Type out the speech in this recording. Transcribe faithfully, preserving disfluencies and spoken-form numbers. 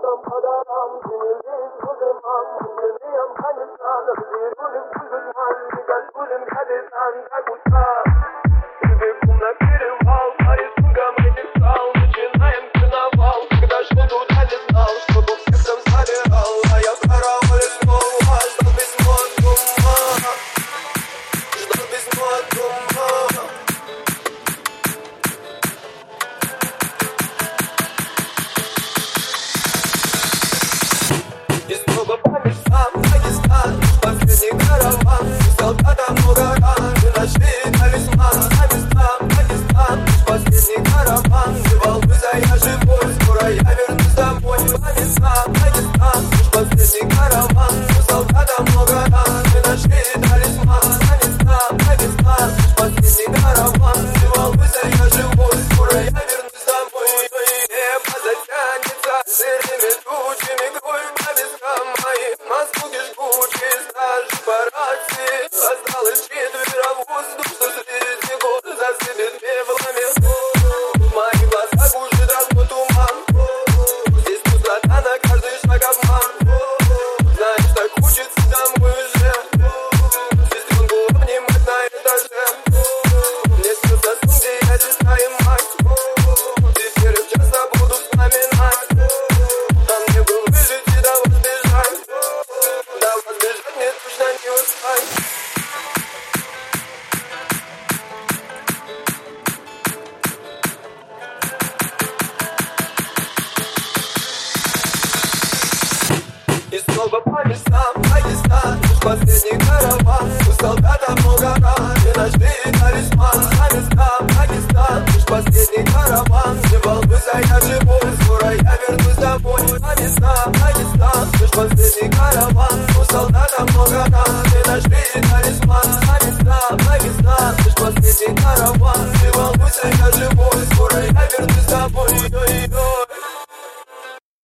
утром по горам, тянулись возле мам, мгновенный Афганистан, развернули в душман, Никатулин капитан, как устал. И бегом на перевал, по рисункам этих скал, начинаем карнавал, когда шел туда не знал, чтобы всех там собирал, а я в карауле снова ждал письмо от дома, ждал письмо от дома. Последний караван, и солдатам много ран, мы нашли талисман, Афганистан, Пакистан. Последний караван, ты волнуйся, я живой, скоро я вернусь домой. Афганистан, Пакистан, последний караван, и солдатам много ран, мы нашли талисман, Афганистан, Пакистан. Последний караван, ты волнуйся, я живой, скоро я вернусь домой. Небо затянется сырыми тучами, кровь по вискам моим, мозги жгучие. По рации осталось четверо, воздух, что среди гор засыпет пеплами. В моих глазах уже давно туман, здесь пустота, на каждый шаг обман. Знаешь, так хочется домой уже, сестренку обнимать на этаже. Мне снится сон, где я сестра и мать, теперь часто буду вспоминать. Там мне бы выжить и до вас бежать, до вас бежать мне точно не устать. И снова по местам, Пакистан, последний караван, у солдата много ран, и нашли талисман, Афганистан, Пакистан. Последний караван, не волнуйся, я живой, скоро я вернусь домой. Афганистан, Пакистан, последний караван, у солдата много ран, и нашли талисман, Афганистан, Пакистан. Последний караван, не волнуйся, я живой, скоро я вернусь домой.